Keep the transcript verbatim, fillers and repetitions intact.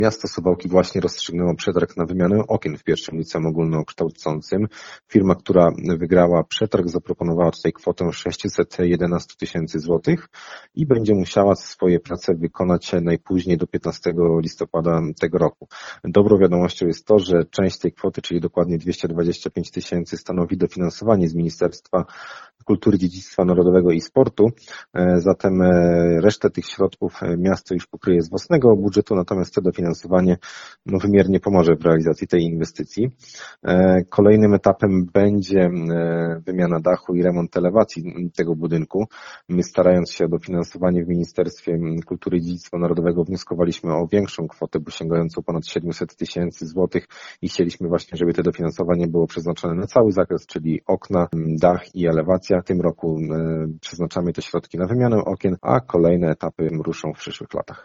Miasto Suwałki właśnie rozstrzygnęło przetarg na wymianę okien w pierwszym liceum ogólnokształcącym. Firma, która wygrała przetarg, zaproponowała tutaj kwotę sześćset jedenaście tysięcy złotych i będzie musiała swoje prace wykonać najpóźniej do piętnastego listopada tego roku. Dobrą wiadomością jest to, że część tej kwoty, czyli dokładnie dwieście dwadzieścia pięć tysięcy, stanowi dofinansowanie z Ministerstwa Kultury, Dziedzictwa Narodowego i Sportu. Zatem resztę tych środków miasto już pokryje z własnego budżetu, natomiast to dofinansowanie no, wymiernie pomoże w realizacji tej inwestycji. Kolejnym etapem będzie wymiana dachu i remont elewacji tego budynku. My, starając się o dofinansowanie w Ministerstwie Kultury i Dziedzictwa Narodowego, wnioskowaliśmy o większą kwotę, bo sięgającą ponad siedemset tysięcy złotych i chcieliśmy właśnie, żeby to dofinansowanie było przeznaczone na cały zakres, czyli okna, dach i elewacja. W tym roku przeznaczamy te środki na wymianę okien, a kolejne etapy ruszą w przyszłych latach.